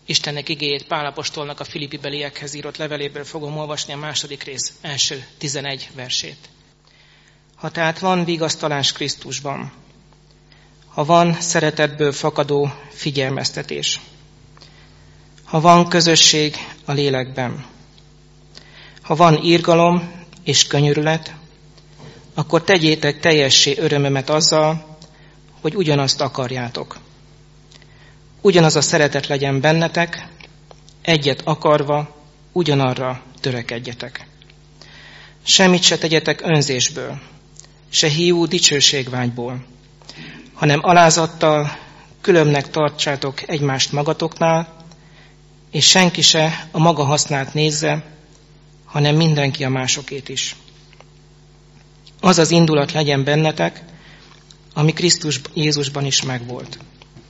Istennek igéjét Pál apostolnak a Filippi beliekhez írott leveléből fogom olvasni a 2. rész első 11 versét. Ha tehát van vigasztalás Krisztusban, ha van szeretetből fakadó figyelmeztetés, ha van közösség a lélekben, ha van irgalom és könyörület, akkor tegyétek teljessé örömömet azzal, hogy ugyanazt akarjátok. Ugyanaz a szeretet legyen bennetek, egyet akarva, ugyanarra törekedjetek. Semmit se tegyetek önzésből, se hiú dicsőségvágyból, hanem alázattal különbnek tartsátok egymást magatoknál, és senki se a maga hasznát nézze, hanem mindenki a másokét is. Az az indulat legyen bennetek, ami Krisztus Jézusban is megvolt.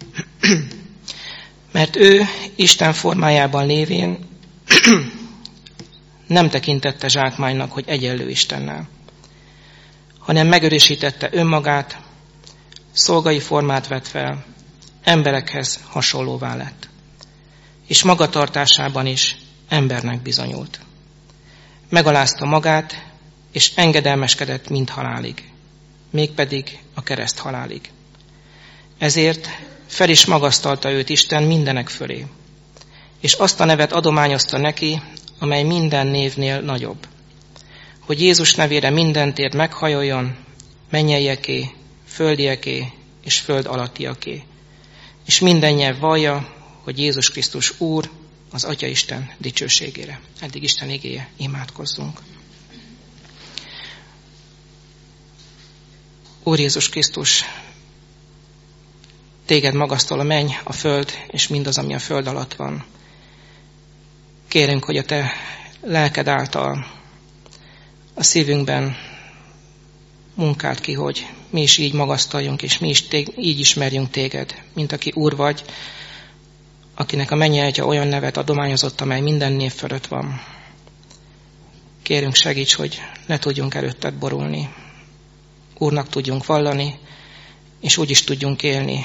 Mert ő Isten formájában lévén nem tekintette zsákmánynak, hogy egyenlő Istennel, hanem megörösítette önmagát, szolgai formát vett fel, emberekhez hasonlóvá lett, és magatartásában is embernek bizonyult. Megalázta magát, és engedelmeskedett mind halálig, mégpedig a kereszt halálig. Ezért fel is magasztalta őt Isten mindenek fölé, és azt a nevet adományozta neki, amely minden névnél nagyobb, hogy Jézus nevére minden tér meghajoljon, mennyeieké, földieké és föld alattiaké, és minden nyelv vallja, hogy Jézus Krisztus Úr, az Atya Isten dicsőségére. Eddig Isten igéje, imádkozzunk. Úr Jézus Krisztus, téged magasztal a menny, a föld, és mindaz, ami a föld alatt van. Kérünk, hogy a te lelked által a szívünkben munkáld ki, hogy mi is így magasztaljunk, és mi is így ismerjünk téged, mint aki Úr vagy, akinek a mennyei olyan nevet adományozott, amely minden név fölött van. Kérünk, segíts, hogy ne tudjunk előtted borulni. Úrnak tudjunk vallani, és úgy is tudjunk élni,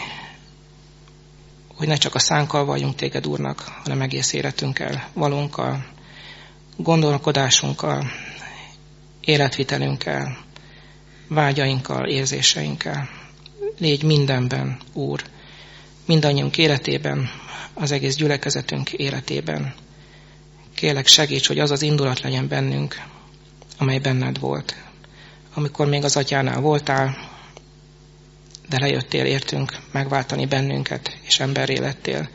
hogy ne csak a szánkkal valljunk téged Úrnak, hanem egész életünkkel, valunkkal, gondolkodásunkkal, életvitelünkkel, vágyainkkal, érzéseinkkel. Légy mindenben, Úr, mindannyiunk életében, az egész gyülekezetünk életében. Kérlek, segíts, hogy az az indulat legyen bennünk, amely benned volt. Amikor még az Atyánál voltál, de lejöttél értünk megváltani bennünket, és emberré lettél.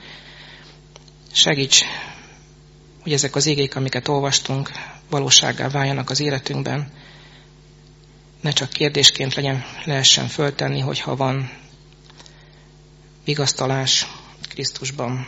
Segíts, hogy ezek az igék, amiket olvastunk, valósággá váljanak az életünkben. Ne csak kérdésként lehessen föltenni, hogyha van vigasztalás Krisztusban,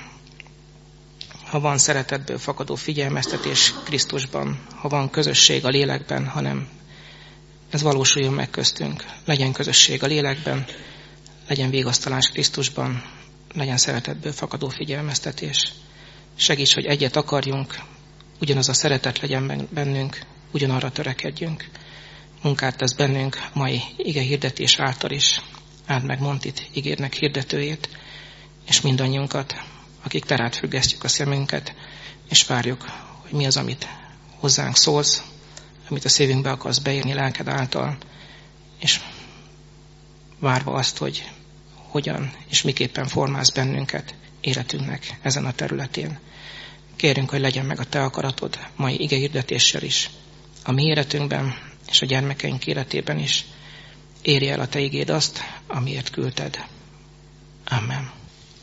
ha van szeretetből fakadó figyelmeztetés Krisztusban, ha van közösség a lélekben, hanem ez valósuljon meg köztünk. Legyen közösség a lélekben, legyen vigasztalás Krisztusban, legyen szeretetből fakadó figyelmeztetés. Segíts, hogy egyet akarjunk, ugyanaz a szeretet legyen bennünk, ugyanarra törekedjünk. Munkát tesz bennünk mai ige hirdetés által is. Áld meg Montit, ígérnek hirdetőjét, és mindannyiunkat, akik te rád függesztjük a szemünket, és várjuk, hogy mi az, amit hozzánk szólsz, amit a szívünkbe akarsz beírni lelked által, és várva azt, hogy hogyan és miképpen formálsz bennünket életünknek ezen a területén. Kérünk, hogy legyen meg a te akaratod mai igehirdetéssel is, a mi életünkben és a gyermekeink életében is. Érj el a te igéd azt, amiért küldted. Amen.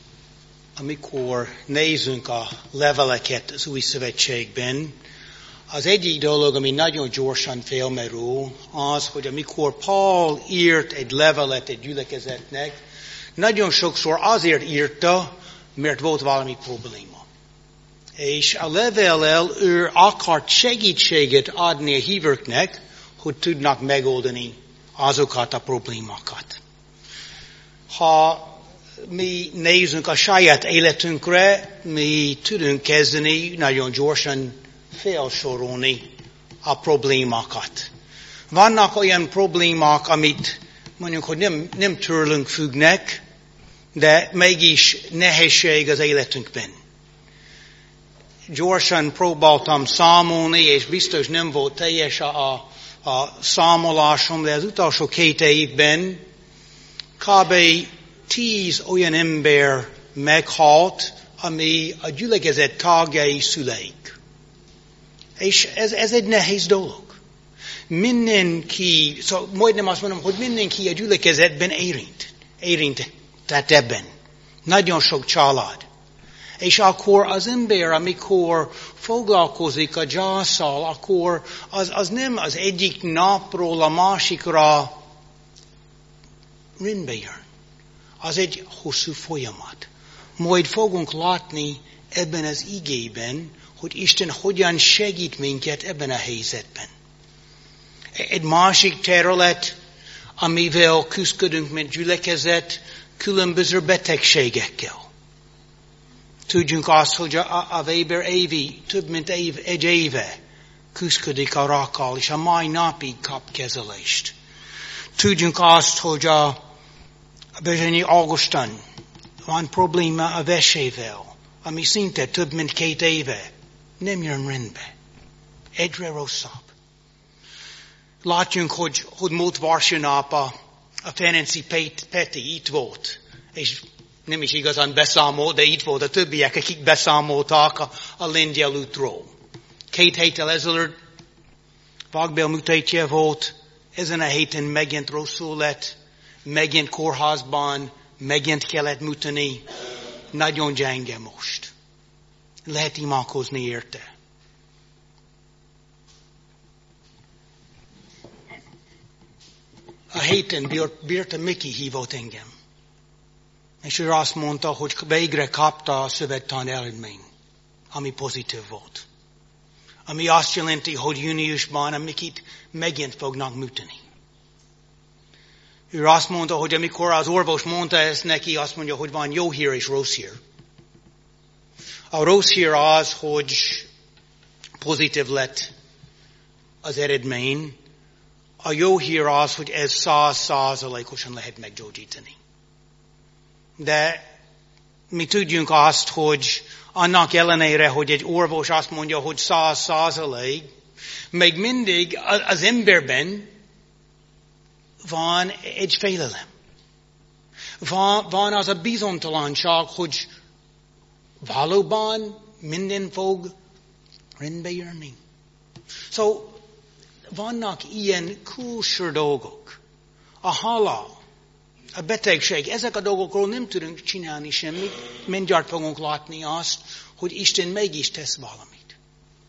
Amikor nézzünk a leveleket az Új Szövetségben, az egyik dolog, ami nagyon gyorsan felmerül, az, hogy amikor Paul írt egy levelet egy gyülekezetnek, nagyon sokszor azért írta, mert volt valami probléma. És a levellel ő akart segítséget adni a hívőknek, hogy tudnak megoldani azokat a problémákat. Ha mi nézzünk a saját életünkre, mi tudunk kezdeni nagyon gyorsan felsorolni a problémákat. Vannak olyan problémák, amit mondjuk, hogy nem tőlünk függnek, de mégis nehézség az életünkben. gyorsan próbáltam számolni, és biztos nem volt teljes a számolásom, de az utolsó 2 évben kb. 10 olyan ember meghalt, ami a gyülekezet tagjai szüleik. És ez egy nehéz dolog. Mindenki, szóval majdnem azt mondom, hogy mindenki a gyülekezetben érintett ebben. Nagyon sok család. És akkor az ember, amikor foglalkozik a gyászsal, akkor az nem az egyik napról a másikra rendbe jön. Az egy hosszú folyamat. Majd fogunk látni ebben az igében, hogy Isten hogyan segít minket ebben a helyzetben. Egy másik terület, amivel küzdködünk, mint gyülekezet, különböző betegségekkel. Tudjunk azt, hogy a Weber Évi több mint egy éve küzdködik a rakkal, és a mai napig kap kezelést. Tudjunk azt, hogy a Bezsenyi Augustin van probléma a vesével, ami szinte több mint 2 éve nem jön rendbe. Egyre rosszabb. Látjunk, hogy múlt vasárnap a Ferenci Peti itt volt, és nem is igazán beszámolt, de itt volt a többiek, akik beszámoltak a lengyel útról. 2 héttel ezelőtt vakbél műtétje volt, ezen a héten megint rosszul lett, megint kórházban, megint kellett műteni. Nagyon gyenge most. Lehet imádkozni érte. A héten Birta Miki hívott engem. És ő azt mondta, hogy végre kapta a szövettan eredmény, ami pozitív volt. Ami azt jelenti, hogy júniusban a Mikit megint fognak műteni. Ő azt mondta, hogy amikor az orvos mondta ezt neki, azt mondja, hogy van jó hír és rossz hír. A rossz hír az, hogy pozitív lett az eredmény. A jó hír az, hogy ez 100%-osan lehet meggyógyítani. De mi tudjunk azt, hogy annak ellenére, hogy egy orvos azt mondja, hogy 100%, még mindig az emberben van egy félelem. Van az a bizonytalanság, hogy valóban minden fog rendbe jönni. Szóval vannak ilyen külső dolgok. A halál, a betegség, ezek a dolgokról nem tudunk csinálni semmit, mindjárt fogunk látni azt, hogy Isten mégis tesz valamit.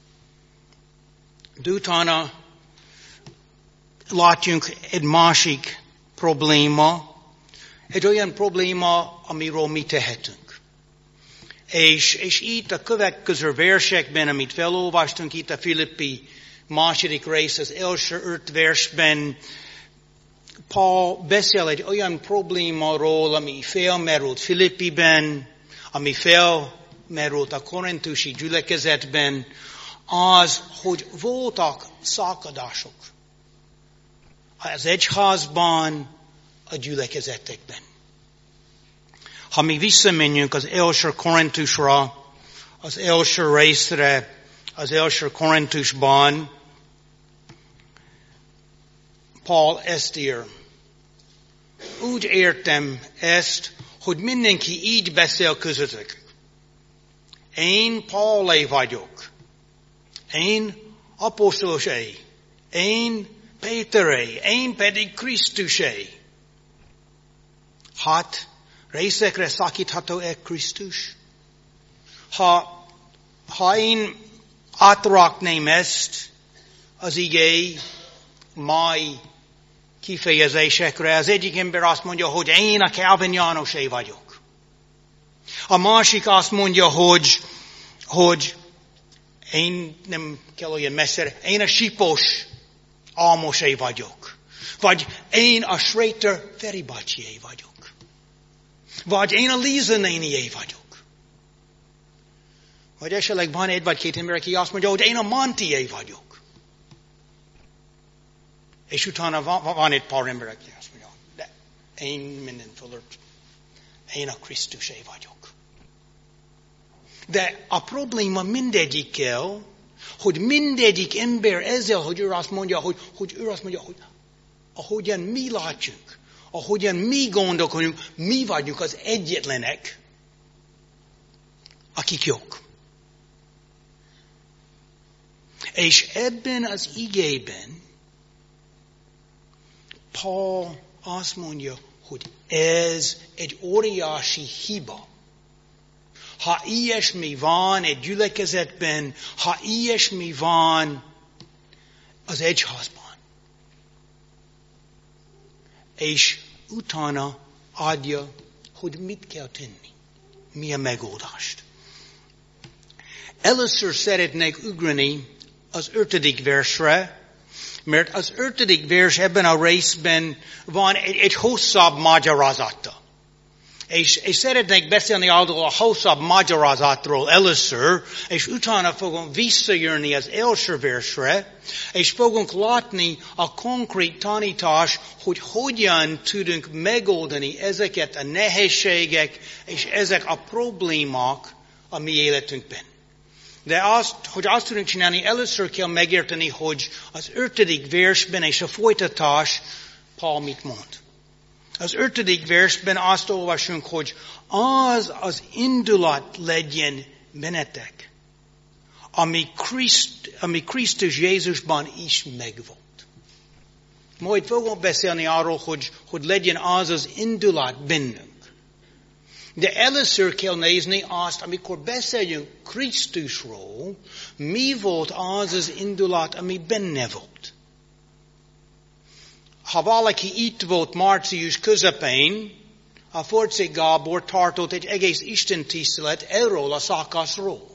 De utána látjunk egy másik probléma, egy olyan probléma, amiről mi tehetünk. És itt a következő versekben, amit felolvastunk, itt a Filippi második rész, az első 5 versben, Paul beszél egy olyan problémáról, ami felmerült Filippiben, ami felmerült a korintusi gyülekezetben, az, hogy voltak szakadások az egyházban, a gyülekezetekben. Ha mi visszamenjünk az első Korintusra, az első részre, az első Korintusban, Paul ezt ír. Úgy értem ezt, hogy mindenki így beszél közöttük. Én Paulé vagyok. Én apostolosé. Én Péteré. Én pedig Krisztusé. Hát, részekre szakítható-e Krisztus? Ha én átrakném ezt az igény mai kifejezésekre, az egyik ember azt mondja, hogy én a Calvin Jánosé vagyok. A másik azt mondja, hogy én nem kell olyan messzere, én a Sipos Almosé vagyok. Vagy én a Schrater Feri bácsié vagyok. Vagy én a Líza nénié vagyok. Vagy esetleg van egy vagy 2 ember, aki azt mondja, hogy én a Montié vagyok. És utána van egy pár ember, aki azt mondja, de én minden fölött, én a Krisztusé vagyok. De a probléma mindegyikkel, hogy mindegyik ember ezzel, hogy ő azt mondja, hogy ahogyan mi látjunk, ahogyan mi gondolkodunk, mi vagyunk az egyetlenek, akik jók. És ebben az igében Paul azt mondja, hogy ez egy óriási hiba. Ha ilyesmi van egy gyülekezetben, ha ilyesmi van az egyházban. És utána adja, hogy mit kell tenni. Mi a megoldást. Először szeretnék ugrani az 5. versre, mert az 5. vers ebben a részben van egy hosszabb magyarázata. És szeretnék beszélni arról a hosszabb magyarázatról először, és utána fogom visszajönni az első versre, és fogunk látni a konkrét tanítás, hogy hogyan tudunk megoldani ezeket a nehézségek, és ezek a problémák a mi életünkben. De hogy azt tudunk csinálni, először kell megérteni, hogy az 5. versben és a folytatás Paul mit mond. Az 5. versben azt olvasunk, hogy az indulat legyen bennetek, ami Krisztus Jézusban is megvolt. Majd fogom beszélni arról, hogy legyen az indulat bennünk. De először kell nézni azt, amikor beszéljünk Krisztusról, mi volt az indulat, ami benne volt. Ha valaki itt volt március közepén, a Force Gábor tartott egy egész Isten tisztelet erről a szakaszról.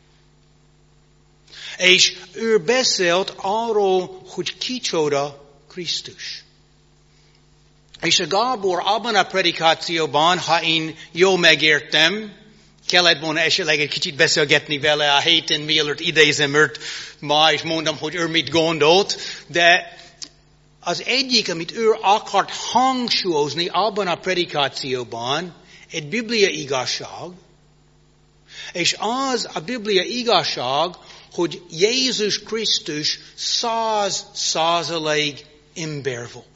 És ő beszélt arról, hogy kicsoda Krisztus. És a Gábor abban a predikációban, ha én jól megértem, kellett volna esetleg egy kicsit beszélgetni vele a héten, mielőtt idézem őt ma, és mondom, hogy ő mit gondolt, de az egyik, amit ő akart hangsúlyozni abban a predikációban, egy Biblia igazság, és az a Biblia igazság, hogy Jézus Krisztus 100% ember volt.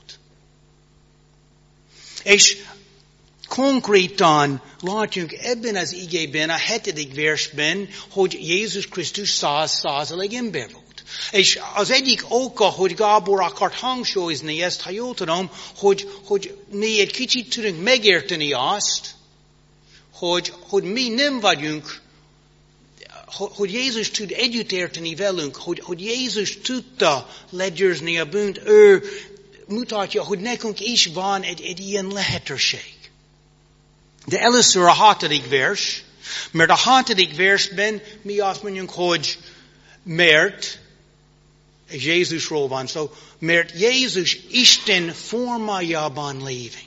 És konkrétan látjunk ebben az igében, a 7. versben, hogy Jézus Krisztus 100% ember volt. És az egyik oka, hogy Gábor akart hangsúlyozni ezt, ha jól tudom, hogy mi egy kicsit tudunk megérteni azt, hogy mi nem vagyunk, hogy Jézus tud együtt érteni velünk, hogy Jézus tudta legyőzni a bűnt, ő mutatja, hogy nekünk is van egy ilyen lehetőség. De először a 6. vers, mert a 6. versben mi azt mondjuk, hogy mert, és Jézusról van szó, mert Jézus Isten formájában lévén.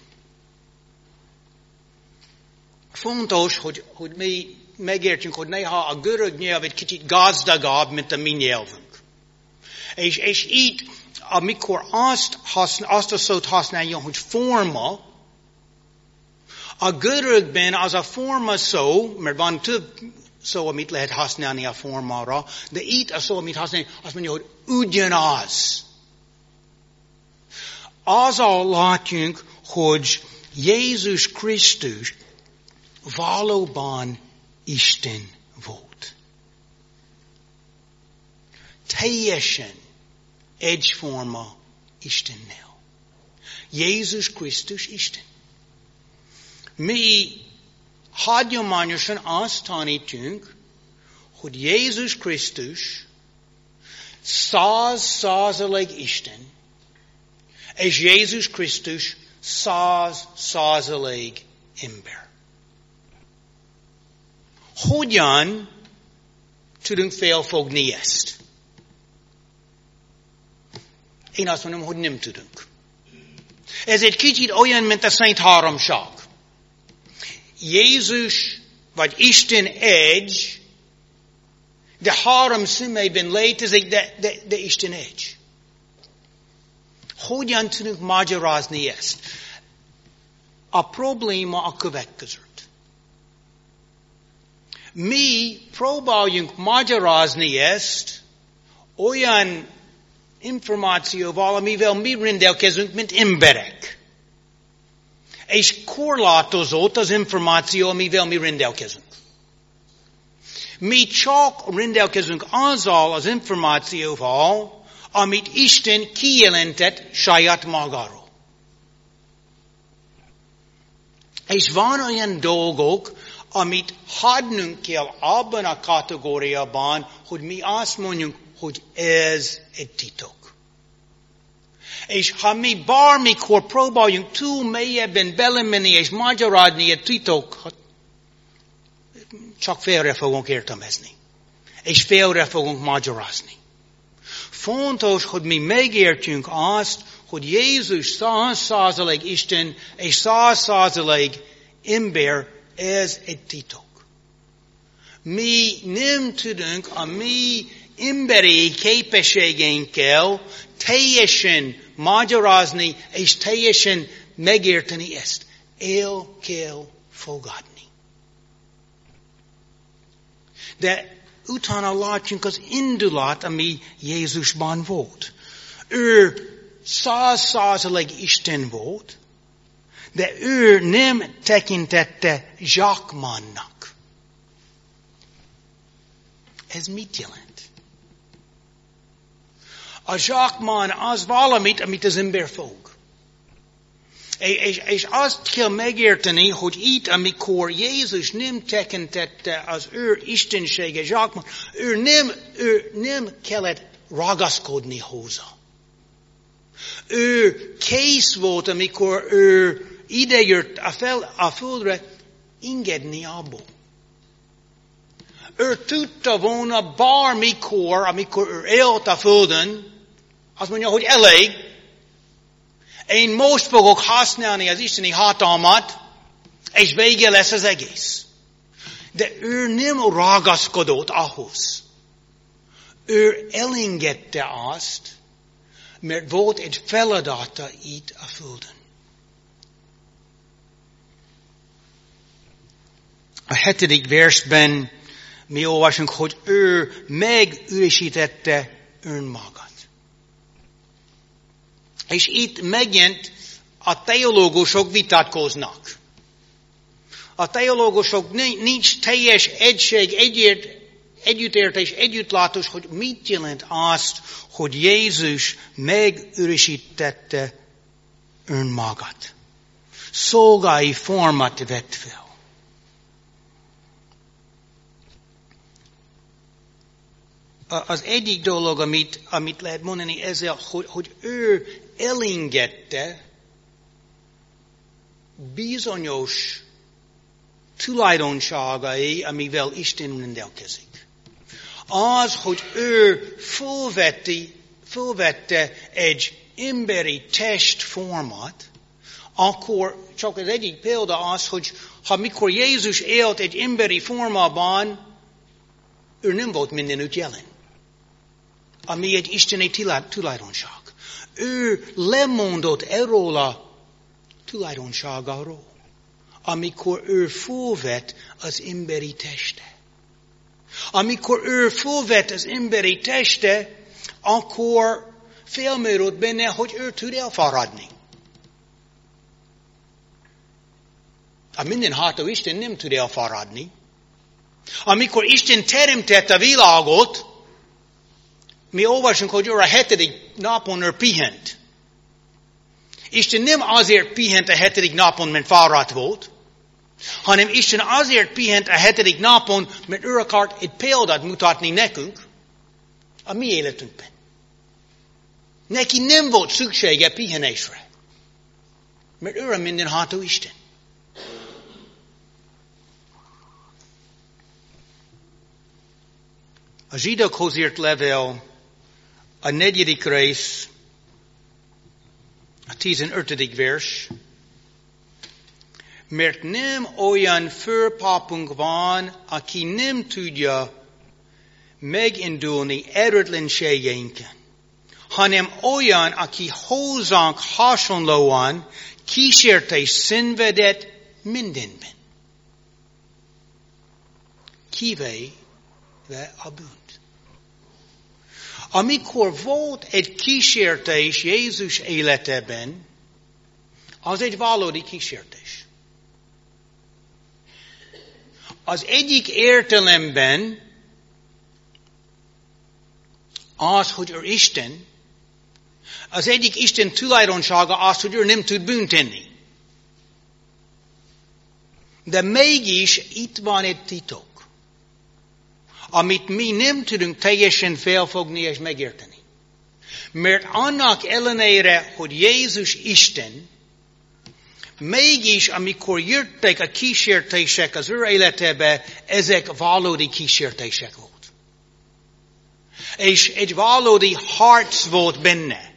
Fontos, hogy mi megértjünk, hogy néha a görög nyelv egy kicsit gazdagabb, mint a mi nyelvünk. És itt, amikor azt a szót használja, hogy forma, a görögben az a forma szó, mert van több szó, amit lehet használni a formára, de itt a szó, amit használni, azt mondja, hogy ugyanaz. Azzal látjunk, hogy Jézus Krisztus valóban Isten volt. Teljesen egyforma Istennel. Jézus Krisztus Isten. Mi hagyományosan azt tanítunk, hogy Jézus Krisztus 100% Isten, és Jézus Krisztus 100% ember. Hogyan tudunk felfogni ezt? Én azt mondom, hogy nem tudunk. Ez egy kicsit olyan, mint a Szent Háromság. Jézus, vagy Isten egy, de három személyben létezik, de Isten egy. Hogyan tudunk magyarázni ezt? A probléma a következő. Mi próbáljunk magyarázni ezt olyan információval, amivel mi rendelkezünk, mint emberek. És korlátozott az információ, amivel mi rendelkezünk. Mi csak rendelkezünk azzal az információval, amit Isten kijelentett saját magáról. És van olyan dolgok, amit hadnunk kell abban a kategóriában, hogy mi azt mondjuk, hogy ez egy titok. És ha mi bármikor próbáljunk túl mélyebben belemenni és magyarázni egy titokat, csak félre fogunk értelmezni. És félre fogunk magyarázni. Fontos, hogy mi megértjünk azt, hogy Jézus 100% Isten és 100% ember, ez egy titok. Mi nem tudunk a mi emberi képességeinkkel teljesen magyarázni és teljesen megérteni ezt. El kell fogadni. De utána látjunk az indulat, ami Jézusban volt. Ő 100% Isten volt, de ő nem tekintette zsákmánynak. Ez mit jelent? A zsákmány az valamit, amit az ember fog. És azt kell megérteni, hogy itt, amikor Jézus nem tekintette az ő istensége zsákmány, ő nem kellett ragaszkodni hozzá. Ő kész volt, amikor ő idejött a földre, engedni abból. Ő tudta volna bármikor, amikor ő élt a földön, azt mondja, hogy elég, én most fogok használni az isteni hatalmat, és vége lesz az egész. De ő nem ragaszkodott ahhoz. Ő elengedte azt, mert volt egy feladata itt a földön. A 7. versben mi olvasunk, hogy ő megüresítette önmagát. És itt megint a teológusok vitatkoznak. A teológusok nincs teljes egység, együttértés, együttlátos, hogy mit jelent azt, hogy Jézus megüresítette önmagát. Szolgai formát vett fel. Az egyik dolog, amit lehet mondani ezzel, hogy ő elengedte bizonyos tulajdonságai, amivel Isten rendelkezik. Az, hogy ő fölvette egy emberi testformát, akkor csak az egyik példa az, hogy ha mikor Jézus élt egy emberi formában, ő nem volt mindenütt jelen. Ami egy isteni tulajdonság. Ő lemondott erről a tulajdonságáról, amikor ő fölvett az emberi teste. Amikor ő fölvett az emberi teste, akkor felmerült benne, hogy ő tud elfáradni. A mindenható Isten nem tud elfáradni. Amikor Isten teremtette a világot, mi olvasunk, hogy ő a 7. napon ő pihent. Isten nem azért pihent a 7. napon, mert fáradt volt, hanem Isten azért pihent a 7. napon, mert ő akart egy példát mutatni nekünk a mi életünkben. Neki nem volt szüksége pihenésre, mert ő a mindenható Isten. A zsidókhoz írt levél, a 4. rész, a 15. vers, mert nem olyan főpapunk van, aki nem tudja megindulni erőtlenségeinken, hanem olyan, aki hozzánk hasonlóan kísértés szenvedett mindenben. kivéve a bűnt. Amikor volt egy kísértés Jézus életében, az egy valódi kísértés. Az egyik értelemben az, hogy ő Isten, az egyik Isten tulajdonsága az, hogy ő nem tud bűnt tenni. De mégis itt van egy titok, amit mi nem tudunk teljesen felfogni és megérteni. Mert annak ellenére, hogy Jézus Isten, mégis amikor jöttek a kísértések az ő életébe, ezek valódi kísértések volt. És egy valódi harc volt benne.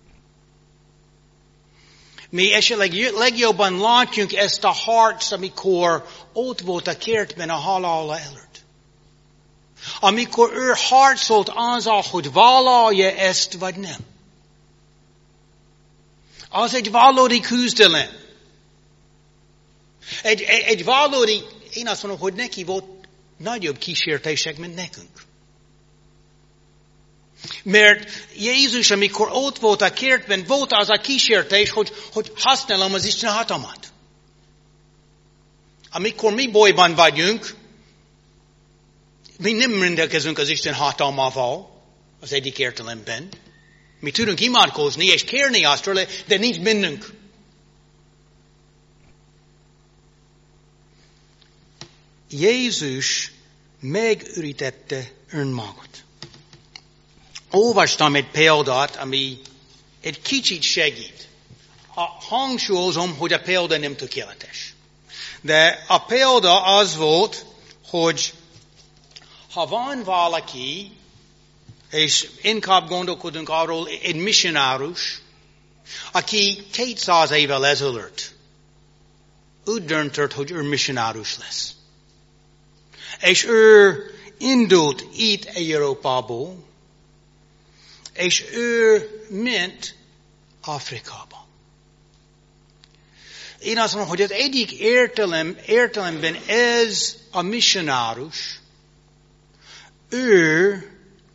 Mi esetleg legjobban látjuk ezt a harc, amikor ott volt a kertben a halála előtt. Amikor ő harcolt azzal, hogy vállalja ezt vagy nem. Az egy valódi küzdelem. Egy valódi, én azt mondom, hogy neki volt nagyobb kísértések, mint nekünk. Mert Jézus, amikor ott volt a kertben, volt az a kísértés, hogy használom az Isten hatalmat. Amikor mi bajban vagyunk, mi nem rendelkezünk az Isten hatalmával, az egyik értelemben. Mi tudunk imádkozni és kérni azt tőle, de nincs bennünk. Jézus megürítette önmagát. Olvastam egy példát, ami egy kicsit segít. Hangsúlyozom, hogy a példa nem tökéletes. De a példa az volt, hogy ha van valaki, és inkább gondolkodunk arról, egy missionárus, aki 200 évvel ezelőtt úgy döntött, hogy ő missionárus lesz. És ő indult itt Európából, és ő ment Afrikába. Én azt mondom, hogy az egyik értelemben ez a missionárus, ő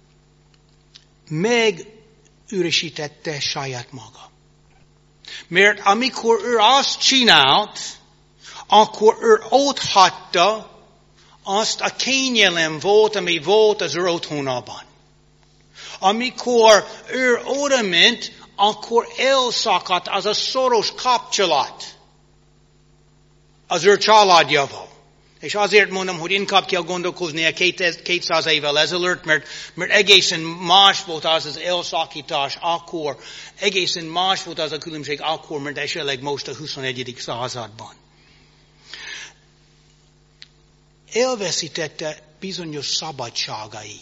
megüresítette saját maga. Mert amikor ő azt csinált, akkor ő otthagyta azt a kényelem volt, ami volt az ő otthonában. Amikor ő oda ment, akkor elszakadt az a szoros kapcsolat az ő családjával. És azért mondom, hogy inkább kell gondolkozni a 200 évvel ezelőtt, mert egészen más volt az elszakítás akkor, egészen más volt az a különbség akkor, mert esetleg most a 21. században. Elveszítette bizonyos szabadságai.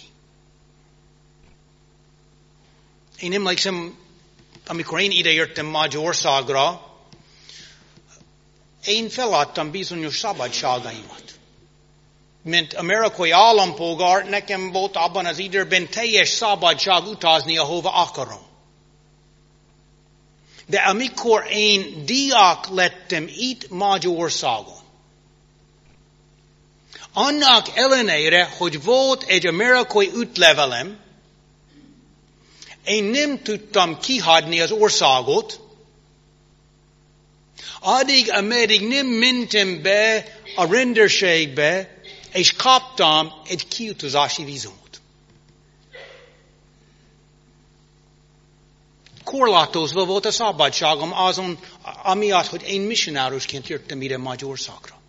Én emlékszem, amikor én idejöttem Magyarországra, én feladtam bizonyos szabadságaimat. Mint amerikai állampolgár, nekem volt abban az időben teljes szabadság utazni, ahova akarom. De amikor én diák lettem itt Magyarországon, annak ellenére, hogy volt egy amerikai útlevelem, én nem tudtam kihagyni az országot, addig, ameddig nem mentem be a rendőrségbe, és kaptam egy kiutazási vízumot. Korlátozva volt a szabadságom azon, amiatt, hogy én missionárusként jöttem ide Magyarországra.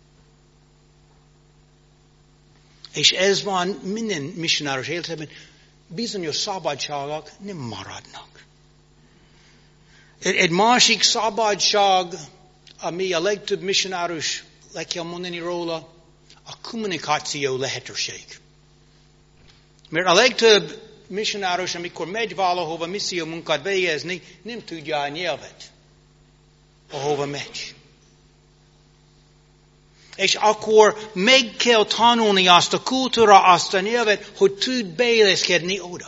És ez van minden missionárus életében, bizonyos szabadságok nem maradnak. Egy másik szabadság, ami a legtöbb missionárus le kell mondani róla, a kommunikáció lehetőség. Mert a legtöbb missionárus, amikor megy valahova misszió munkát végezni, nem tudja a nyelvet, ahova megy. És akkor meg kell tanulni azt a kultúra, azt a nyelvet, hogy tud beilleszkedni oda.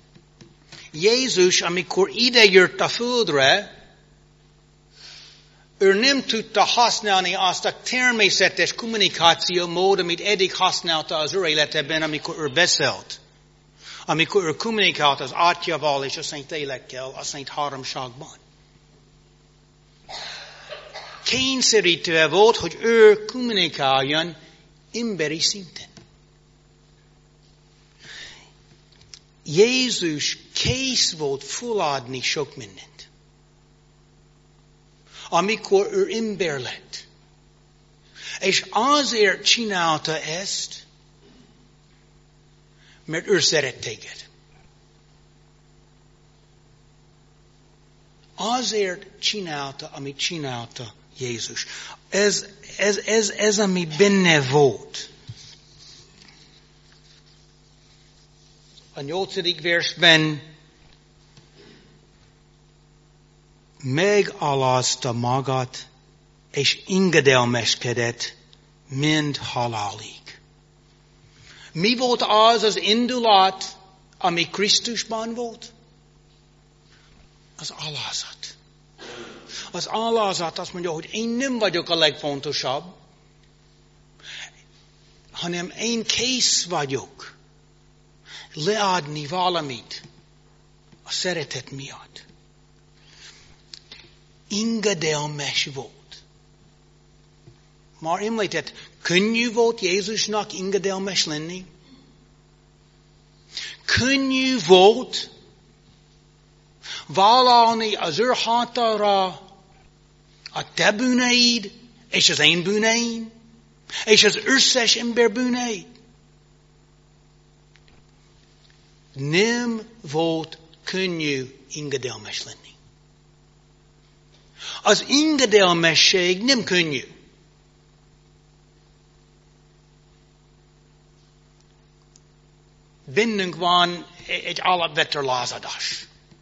Jézus, amikor idejött a földre, ő nem tudta használni azt a természetes kommunikáció mód, amit eddig használta az ő életében, amikor ő beszélt. Amikor ő kommunikált az Atyával és a Szent Lélekkel a Szent Háromságban. Kényszerítve volt, hogy ő kommunikáljon emberi szinten. Jézus kész volt feladni sok mindent. Amikor ő ember lett. És azért csinálta ezt, mert ő szeret téged. Azért csinálta, amit csinálta Jézus. Ez ami benne volt. A 8. versben megalázta magát, és engedelmeskedett, mind halálig. Mi volt az indulat, ami Krisztusban volt? Az alázat. Az alázat azt mondja, hogy én nem vagyok a legfontosabb, hanem én kész vagyok leadni valamit a szeretet miatt. Engedelmes volt. Már említett, könnyű volt Jézusnak engedelmes lenni. Könnyű volt vállalni az ő hátára a te bűneid, és az én bűneim, és az összes ember bűneid. Nem volt könnyű engedelmes lenni. Az engedelmesség nem könnyű. Bennünk van egy alapvető lázadás.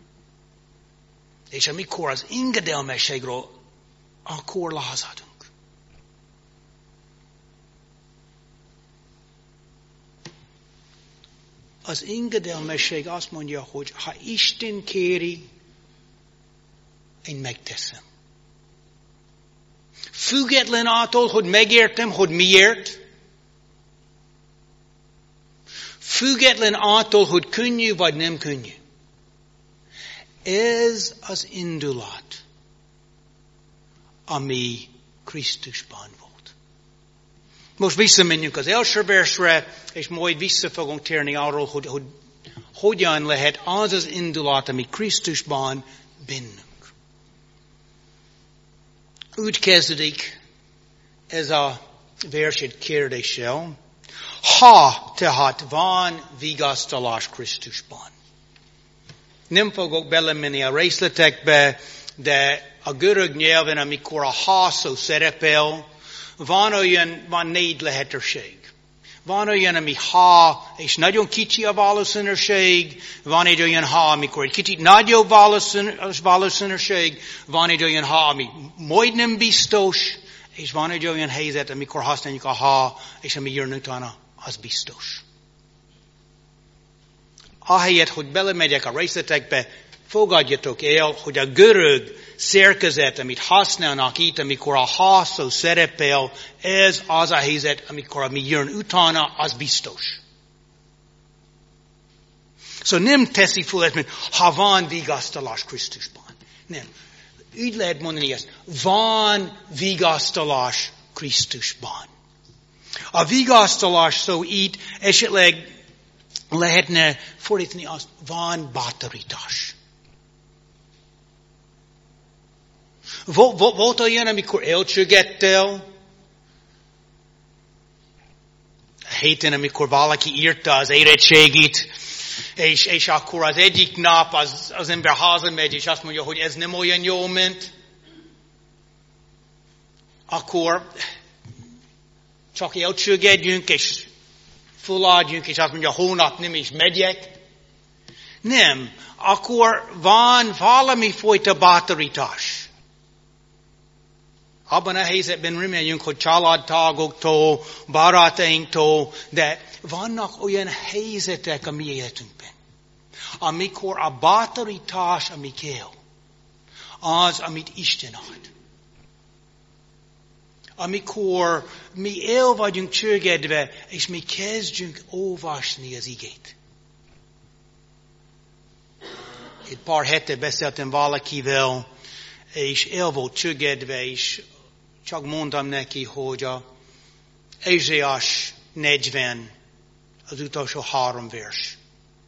És amikor az engedelmességről, akkor lázadunk. Az engedelmesség azt mondja, hogy ha Isten kéri, én megteszem. Független attól, hogy megértem, hogy miért. Független attól, hogy könnyű vagy nem könnyű. Ez az indulat, ami Krisztusban volt. Most visszamenjünk az első versre, és majd vissza fogunk térni arról, hogy hogyan lehet az az indulat, ami Krisztusban bennünk. Úgy kezdődik ez a vers egy kérdéssel. Ha tehát van vigasztalás Krisztusban. Nem fogok belemenni a részletekbe, de a görög nyelven, amikor a ha szó szerepel, van 4 lehetőség. Van olyan, ami ha, és nagyon kicsi a valószínűség. Van egy olyan ha, amikor egy kicsit nagyobb valószínűség. Van egy olyan ha, ami majdnem biztos. És van egy olyan helyzet, amikor használjuk a ha, és ami jön utána, az biztos. Ahelyett, hogy belemegyek a részletekbe, fogadjatok el, hogy a görög szerkezet, amit használnak itt, amikor a ha szó szerepel, ez az a helyzet, amikor ami jön utána, az biztos. Szóval nem teszi föl ezt, mint ha van vigasztalás Krisztusban. Nem. Úgy lehet mondani ezt. Van vigasztalás Krisztusban. A vigasztalás szó itt esetleg lehetne fordítani azt, van bátorítás. Volt olyan, amikor elcsögettel, a héten, amikor valaki írta az érettségit, és akkor az egyik nap az ember hazamegy, és azt mondja, hogy ez nem olyan jól ment, akkor csak elcsögedjünk, és feladjunk, és azt mondja, hónap nem is megyek. Nem. Akkor van valami fajta bátorítás. Abban a helyzetben reméljünk, hogy családtagoktól, barátainktól, de vannak olyan helyzetek a mi életünkben, amikor a bátorítás, ami kell, az, amit Isten ad. amikor mi el vagyunk csörgedve, és mi kezdjünk olvasni az igét. Egy pár hete beszéltem valakivel, és el volt csörgedve, és csak mondtam neki, hogy a Ézsaiás 40, az utolsó 3 vers.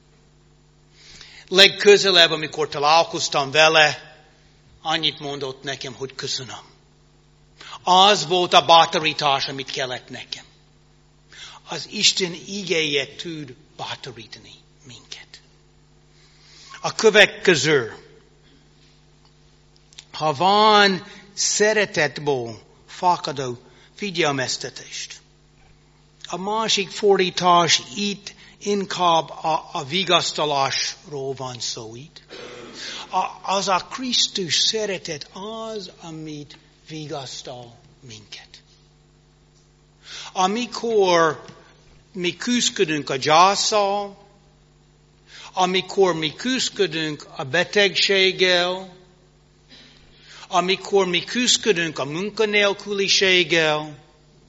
Legközelebb, amikor találkoztam vele, annyit mondott nekem, hogy köszönöm. Az volt a bátorítás, amit kellett nekem. Az Isten igéje tud bátorítani minket. A következő, ha van szeretetból fakadó figyelmeztetést. A másik fordítás itt inkább a vigasztalásról van szó itt. Az a Krisztus szeretet az, amit vigasztal minket. Amikor mi küzdködünk a gyászsal, amikor mi küzdködünk a betegséggel, amikor mi küzdködünk a munkanélküliséggel,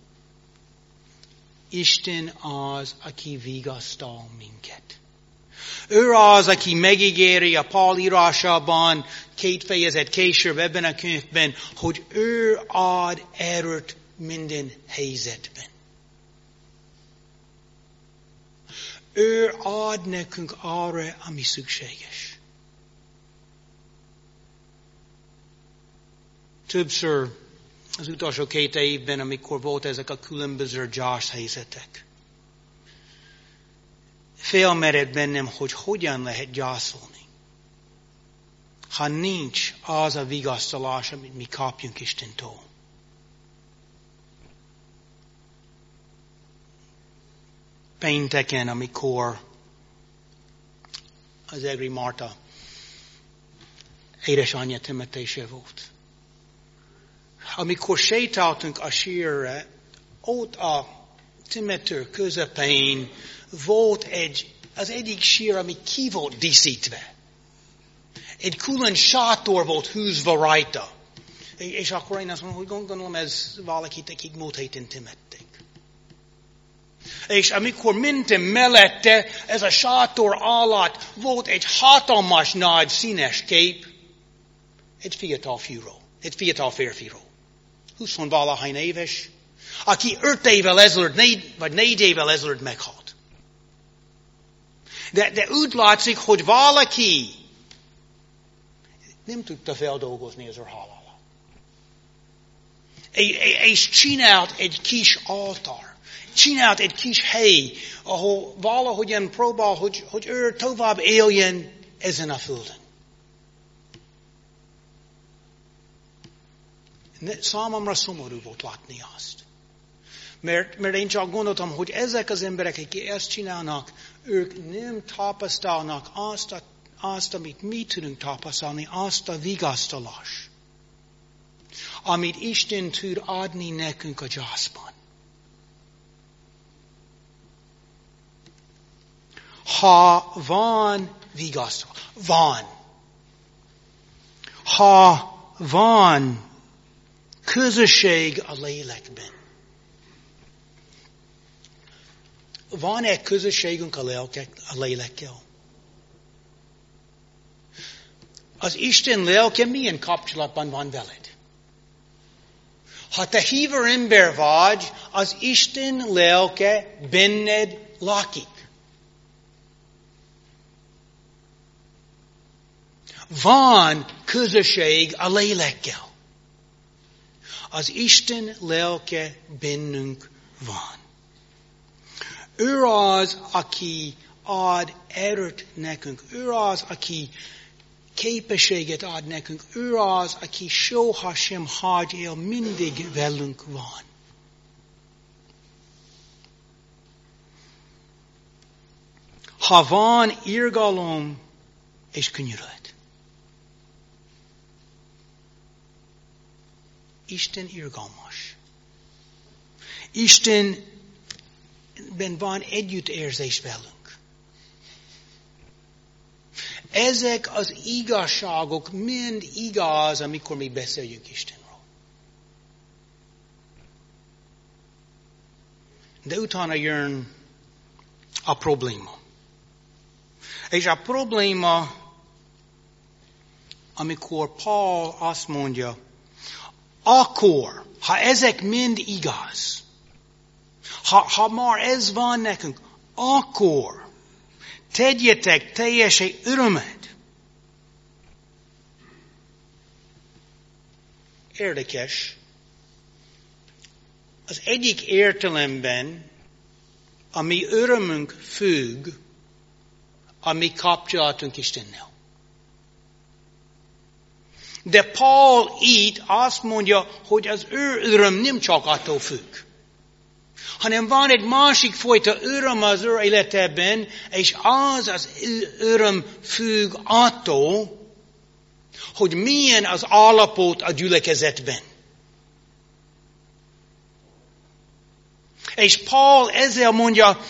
Isten az, aki vigasztal minket. Ő az, aki megígéri a Pál írásában, 2 fejezet később ebben a könyvben, hogy ő ad erőt minden helyzetben. Ő ad nekünk arra, ami szükséges. Többször az utolsó 2 évben, amikor volt ezek a különböző gyász helyzetek, felmerült bennem, hogy hogyan lehet gyászolni, ha nincs az a vigasztalás, amit mi kapjunk Istentől. Pénteken, amikor az Egri Márta édesanyja temetése volt. Amikor sétáltunk a sírre, ott a temető közepén volt az egyik sír, ami ki volt díszítve. Egy külön sátor volt húzva rajta. És akkor én azt mondom, hogy gondolom, ez valakit, akik múlt héten temették. És amikor mentem mellette, ez a sátor alatt volt egy hatalmas nagy színes kép, egy fiatal fiúról, egy fiatal férfiról. 20-valahány éves, aki 5 évvel ezelőtt, vagy 4 évvel ezelőtt meghalt. De úgy látszik, hogy valaki nem tudta feldolgozni az ő halálát. És csinált egy kis altár. Csinált egy kis hely, ahol valahogyan próbál, hogy ő tovább éljen ezen a földön. Számomra szomorú volt látni azt. Mert én csak gondoltam, hogy ezek az emberek, akik ezt csinálnak, ők nem tapasztalnak azt, amit mi tudunk tapasztalni, azt a vigasztalást, amit Isten tud adni nekünk a gyászban. Ha van vigasztalás, ha van közösség a lélekben, van-e közösségünk a lélekkel? Az Isten lelke milyen kapcsolatban van veled? Ha te hívő ember vagy, az Isten lelke benned lakik. Van közösség a lélekkel. Az Isten lelke bennünk van. Ő az, aki ad erőt nekünk. Ő az, aki képességet ad nekünk. Ő az, aki soha sem hagy el, mindig velünk van. Ha van irgalom és könyörület, Isten irgalmas. Istenben van együttérzés velünk. Ezek az igazságok mind igaz, amikor mi beszéljünk Istenről. De utána jön a probléma. És a probléma, amikor Paul azt mondja, akkor, ha ezek mind igaz, ha már ez van nekünk, akkor tegyétek teljesen örömet. Érdekes. Az egyik értelemben a mi örömünk függ a mi kapcsolatunk Istennel. De Paul itt azt mondja, hogy az ő öröm nem csak attól függ, hanem van egy másik fajta öröm az ő életében, és az öröm függ attól, hogy milyen az állapot a gyülekezetben. És Paul ezzel mondja,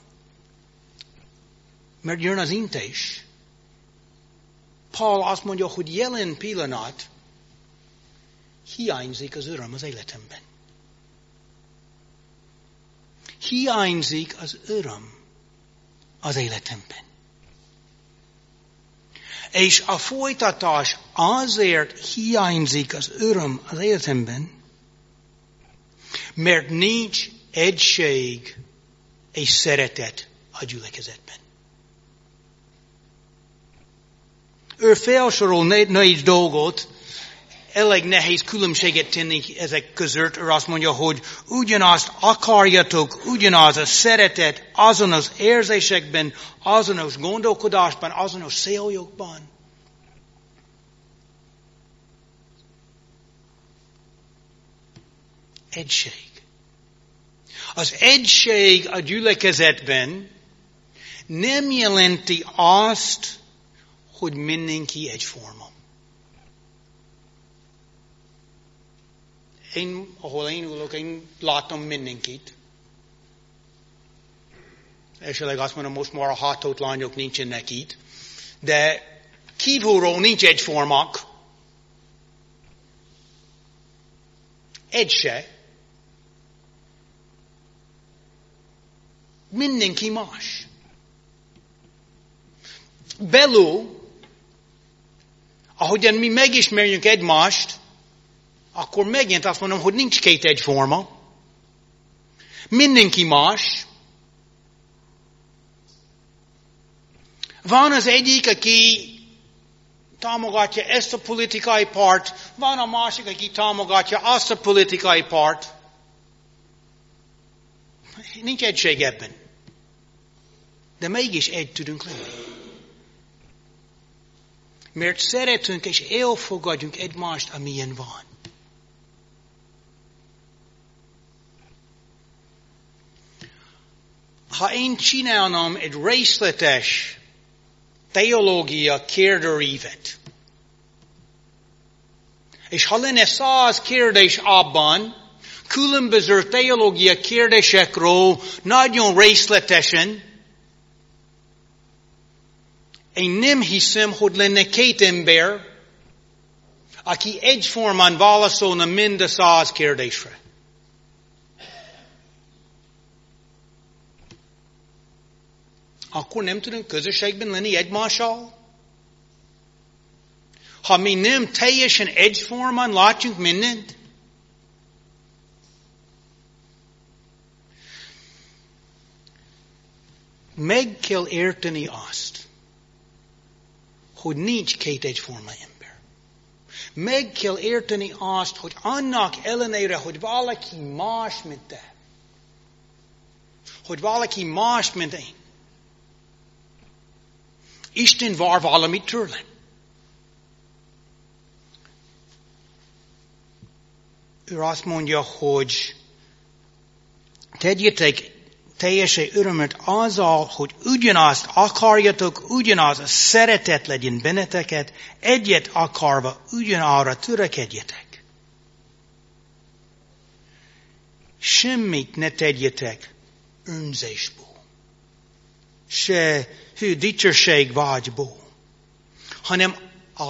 mert jön az intés. Paul azt mondja, hogy jelen pillanat hiányzik az öröm az életemben. Hiányzik az öröm az életemben. És a folytatás azért hiányzik az öröm az életemben, mert nincs egység és szeretet a gyülekezetben. Ő felsorol négy dolgot, elég nehéz különbséget tenni ezek között. Ő azt mondja, hogy ugyanazt akarjatok, ugyanaz a szeretet, azonos érzésekben, azonos gondolkodásban, azonos céljokban. Egység. Az egység a gyülekezetben nem jelenti azt, hogy mindenki egyforma. Ahol én ülök, én látom mindenkit. Esetleg azt mondom, most már a hatott lányok nincsenek itt. De kívülről nincs egyformak. Egy se. Mindenki más. Belül, ahogyan mi megismerjünk egymást, akkor megint azt mondom, hogy nincs két egyforma. Mindenki más. Van az egyik, aki támogatja ezt a politikai párt, van a másik, aki támogatja azt a politikai párt. Nincs egység ebben. De mégis egy tudunk lenni. Mert szeretünk és elfogadjunk egymást, amilyen van. Ha én csinálnom egy részletes teológia kérdőívet, és ha lenne 100 kérdés abban, különböző teológia kérdésekről nagyon részletesen, én nem hiszem, hogy lenne két ember, aki egyformán válaszolna mind a 100 kérdésre. Akkor nem tudunk közösségben lenni egymással? Ha mi nem teljesen egyformán látjunk mindent? Meg kell érteni azt, hogy nincs két egyforma ember. Meg kell érteni azt, hogy annak ellenére, hogy valaki más, mint te, hogy valaki más, mint én, Isten vár valamit tőlem. Ő azt mondja, hogy tegyétek teljesen örömet azzal, hogy ugyanazt akarjatok, ugyanaz a szeretet legyen benneteket, egyet akarva ugyanarra törekedjetek. Semmit ne tegyetek önzésből, se dicsőségvágyból, hanem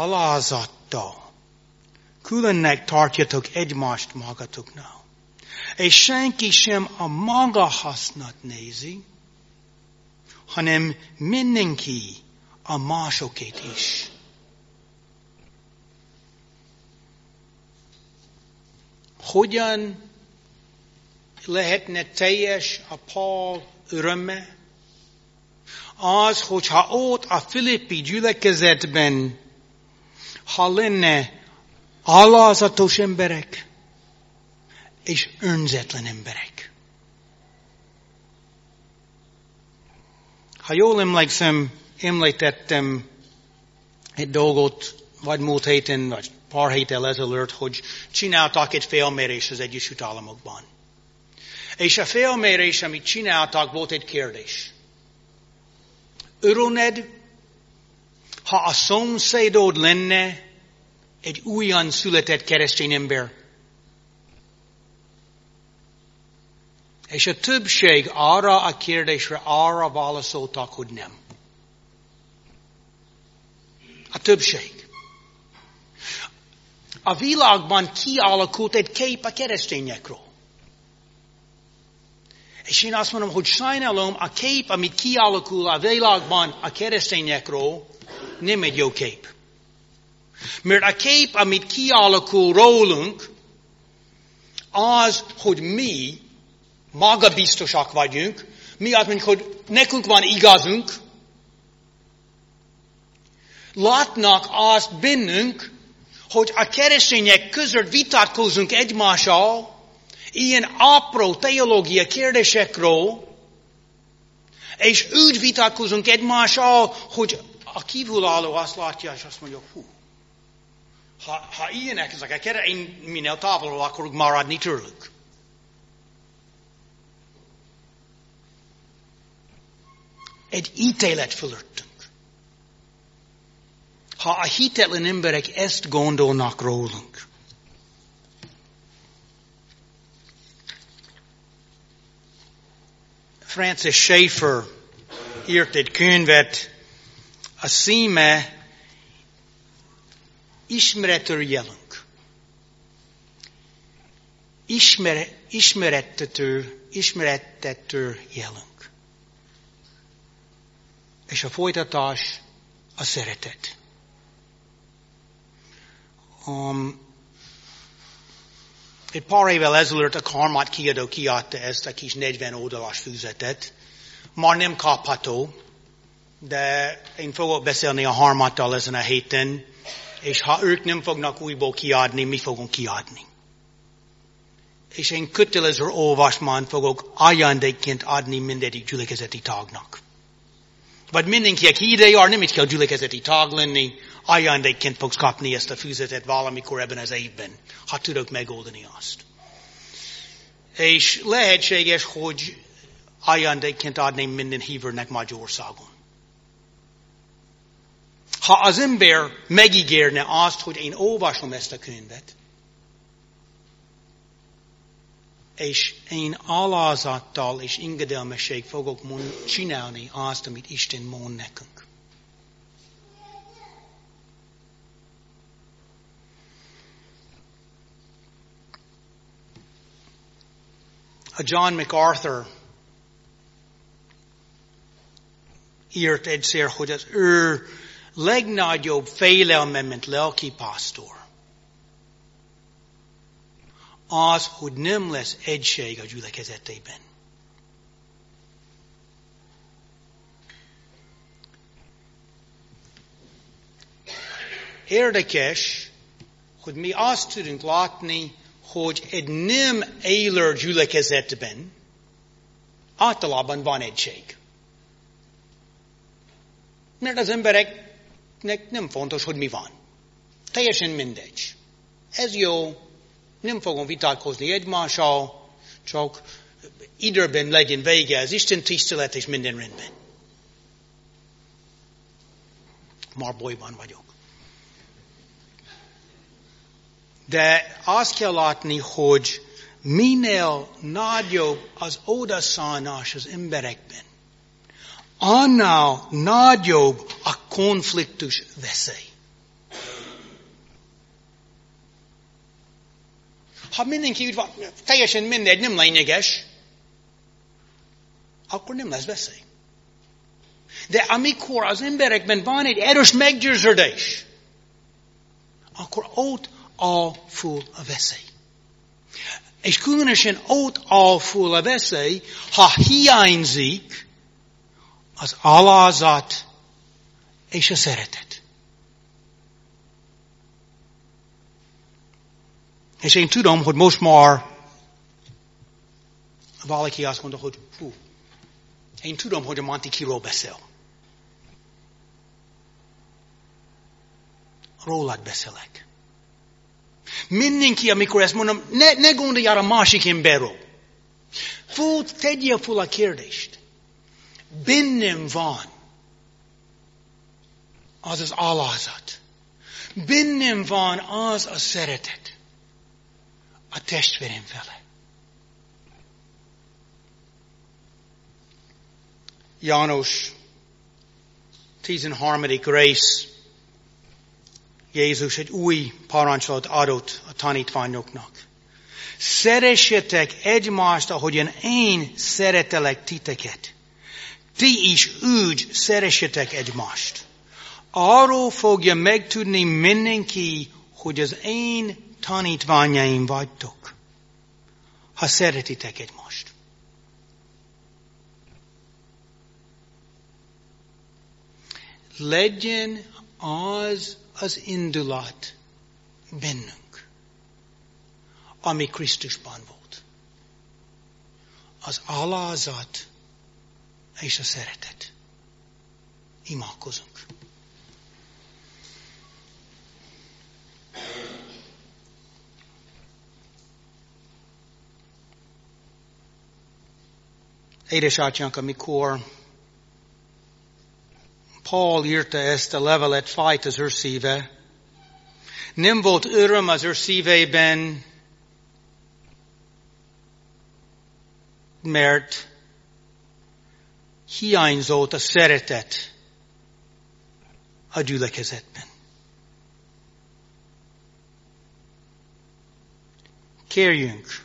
alázattal. Különnek tartjatok egymást magatoknál. És senki sem a maga hasznát nézi, hanem mindenki a másokét is. Hogyan lehetne teljes a Pál öröme? Az, hogyha ott a Filippi gyülekezetben, ha lenne alázatos emberek és önzetlen emberek. Ha jól emlékszem, említettem egy dolgot, vagy múlt héten, vagy pár héttel ezelőtt, hogy csináltak egy felmérést az Egyesült Államokban. És a felmérés, amit csináltak, volt egy kérdés. Örülnéd, ha a szomszédod lenne egy újon született keresztény ember? És a többség arra a kérdésre arra válaszoltak, hogy nem. A többség. A világban kialakult egy kép a keresztényekről. És én azt mondom, hogy sajnálom, a kép, amit kialakul a világban a keresztényekről, nem egy jó kép. Mert a kép, amit kialakul rólunk, az, hogy mi magabiztosak vagyunk, mi azt mondjuk, hogy nekünk van igazunk, látnak azt bennünk, hogy a keresztények között vitatkozunk egymással, ilyen apró teológia kérdésekről, és úgy vitatkozunk egymással, hogy a kívülálló azt látja, és azt mondja, ha ilyenek ezek a kérdések, én minél távolabb akarok maradni tőlük. Egy ítélet fölöttünk. Ha a hitetlen emberek ezt gondolnak rólunk. Francis Schaeffer írt egy könyvet, a címe Ismerető jelünk. Ismerettető jelünk. És a folytatás a szeretet. Egy pár évvel ezelőtt a Karmat kiadó kiadta ezt a kis 40 oldalas füzetet. Már nem kapható, de én fogok beszélni a Harmattal ezen a héten, és ha ők nem fognak újból kiadni, mi fogunk kiadni. És én kötelező olvasmányt fogok ajándékként adni mindegyik gyülekezeti tagnak. Vagy mindenki, aki ide jár, nem is kell gyülekezeti tag lenni, ajándékként fogsz kapni ezt a füzetet valamikor ebben az évben, ha tudok megoldani azt. És lehetséges, hogy ajándékként adném minden hívőnek Magyarországon. Ha az ember megígérne azt, hogy én olvasom ezt a könyvet, és én alázattal és engedelmesség fogok csinálni azt, amit Isten mond nekünk. A John MacArthur írt egyszer, hogy az ő legnagyobb félelme, mint lelkipásztor, az, hogy nem lesz egység a gyülekezetében. Érdekes, hogy mi azt tudunk látni, hogy egy nem élő gyülekezetben általában van egység. Mert az embereknek nem fontos, hogy mi van. Teljesen mindegy. Ez jó, nem fogom vitatkozni egymással, csak időben legyen vége az Isten tisztelet, és minden rendben. Már bajban vagyok. De azt kell látni, hogy minél nagyobb az odaszánás az emberekben, annál nagyobb a konfliktus veszély. Ha mindenki úgy van, teljesen mindegy, nem lényeges, akkor nem lesz veszély. De amikor az emberekben van egy erős meggyőződés, akkor ott alful a veszély. És különösen ott alful a veszély, ha hiányzik az alázat és a szeretet. És én tudom, hogy most már valaki azt mondta, hogy én tudom, hogy a Monti kiről beszél. Rólad beszélek. Mindenki, amikor ezt mondom, ne gondolj arra a másik emberről. Tegyél fel a kérdést. Bennem van az az alázat. Bennem van az a szeretet a testvérem vele. János 13. rész. Jézus egy új parancsot adott a tanítványoknak. Szeressetek egymást, ahogyan én szeretelek titeket. Ti is úgy szeressetek egymást. Arról fogja megtudni mindenki, hogy az én tanítványaim vagytok, ha szeretitek egymást. Legyen az indulat bennünk, ami Krisztusban volt. Az alázat és a szeretet. Imádkozunk. Édesatyánk, amikor Paul írta ezt a levelet, fájt az ő szíve. Nem volt öröm az ő szívében, mert hiányzott a szeretet a gyülekezetben. Kérjünk,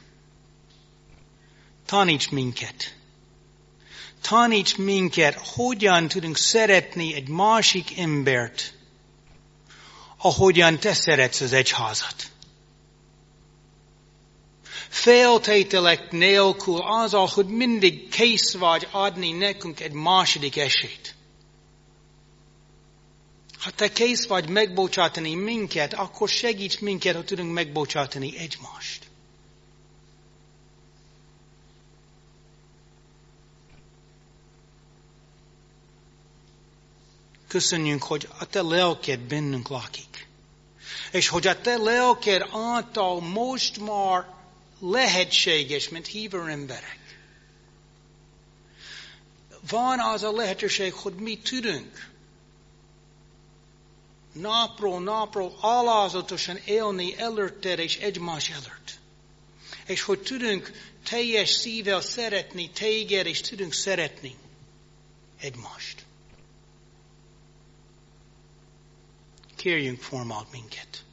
taníts minket. Taníts minket, hogyan tudunk szeretni egy másik embert, ahogyan te szeretsz az egyházat. Feltételek nélkül azzal, hogy mindig kész vagy adni nekünk egy második esélyt. Ha te kész vagy megbocsátani minket, akkor segíts minket, hogy tudunk megbocsátani egymást. Köszönjünk, hogy a te lelked bennünk lakik. És hogy a te lelked által most már lehetséges, mint hívő emberek. Van az a lehetőség, hogy mi tudunk napról alázatosan élni előtted és egymás előtt. És hogy tudunk teljes szívvel szeretni téged, és tudunk szeretni egymást. Kérjünk, formáld minket.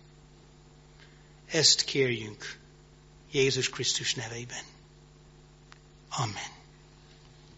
Ezt kérjünk Jézus Krisztus nevében. Amen.